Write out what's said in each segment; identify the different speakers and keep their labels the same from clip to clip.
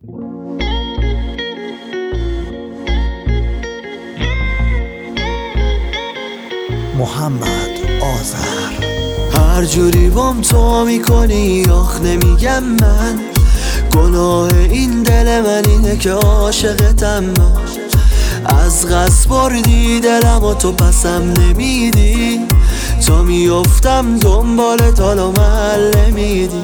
Speaker 1: محمد آذر.
Speaker 2: هر جوری بام تو میکنی آخ نمیگم من، گناه این دل من اینه که عاشقتم من. از قصد بردی دلم و تو پسم نمیدی، تا میافتم دنبالت حالا محل نمیدی.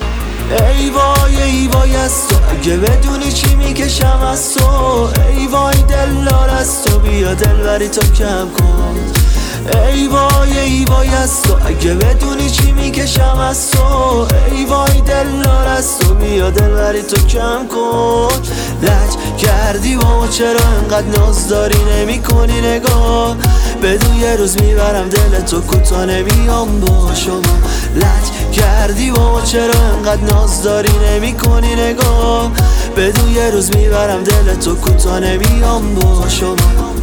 Speaker 2: ای وای از تو، اگه بدونی چی میکشم از تو. ای وای دلدار از تو، بیا دلبری تو کم کن. ای وای از تو، اگه بدونی چی میکشم از تو. ای وای دلدار از تو، بیا دلبری تو کم کن. لج کردی با ما، چرا انقدر ناز داری نمی کنی نگاه؟ بدون یه روز میبرم دل تو کوتا نمیام با شما. لج کردی با ما، چرا انقدر ناز داری نمی کنی نگاه؟ بدون یه روز میبرم دل تو کوتا نمیام با شما.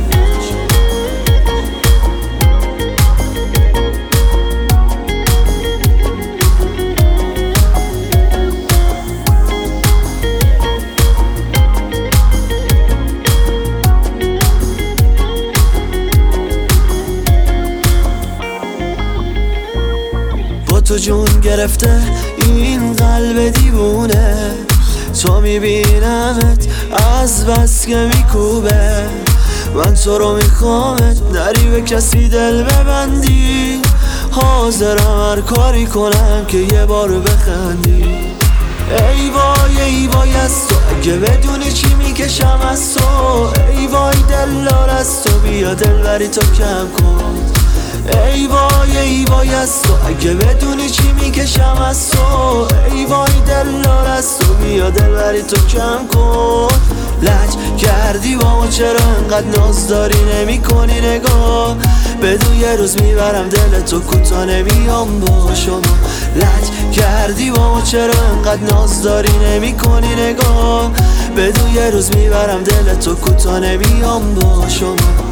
Speaker 2: تو جون گرفته این قلب دیوونه، تو میبینمت از بس که میکوبه. من تو رو میخوامت نری به کسی دل ببندی، حاضرم هر کاری کنم که یه بار بخندی. ای وای از تو، اگه بدونی چی میکشم از تو. ای وای دلدار از تو، بیا دلبری تو کم کن. ای وای از تو، اگه بدونی چی میکشم از تو. ای وای دلدار از تو، بیا دلبری تو کم کن. لج کردی با ما، چرا انقدر ناز داری نمی کنی نگاه؟ بدون یه روز میبرم دل تو کوتا نمیام با شما. لج کردی با ما، چرا انقدر ناز داری نمی کنی نگاه؟ بدون یه روز میبرم دل تو کوتا نمیام با شما.